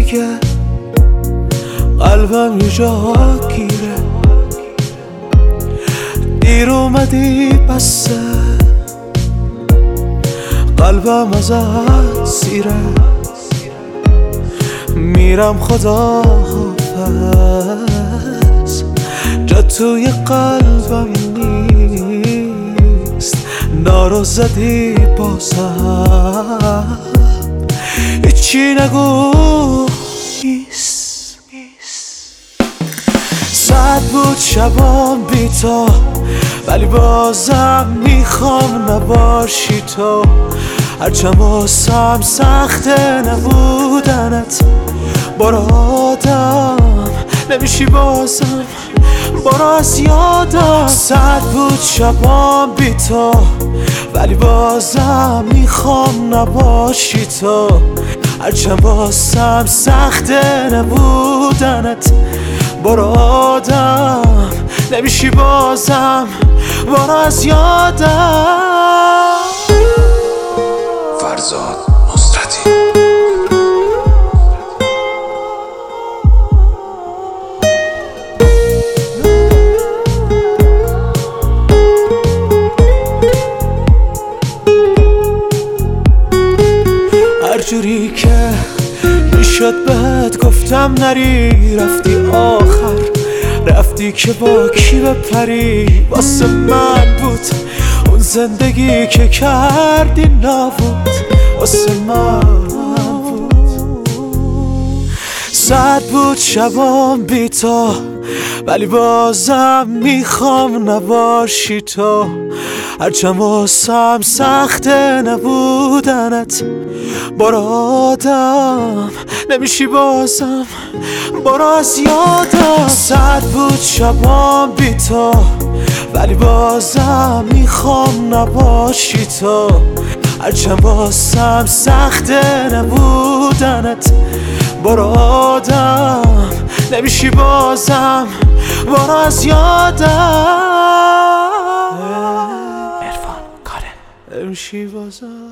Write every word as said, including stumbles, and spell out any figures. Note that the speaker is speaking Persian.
دیگه قلبم یه جا گیره، دیر اومدی بسه قلبم ازت سیره، میرم خدا حافظ، جا توی قلبم نیست، نارو زدی بازم هیچی نگو نیست. صد بود شبام بی تو ولی بازم میخوام نباشی تو، هرچند واسم سخته نبودنت، برو آدم نمیشی بازم، برو از یادم. صد بود شبام بی تو ولی بازم میخوام نباشی تو، هرچند واسم سخته نبودنت، برو آدم نمیشی بازم، برو از یادم. فرزاد نصرتی. هر جوری که میشد بهت گفتم نری، رفتی آخر رفتی که با کی بپری، واسه من بود اون زندگی که کردی نبود، واسه من بود. صد بود شبام بی تو ولی بازم میخوام نباشی تو، هرچند واسم سخته نبودنت، برو آدم نمیشی بازم، برو از یادم. صد بود شبام بی تو ولی بازم میخوام نباشی تو، هرچند واسم سخته نبودنت، برو آدم نمیشی بازم، برو از یادم. عرفان کاره نمیشی بازم.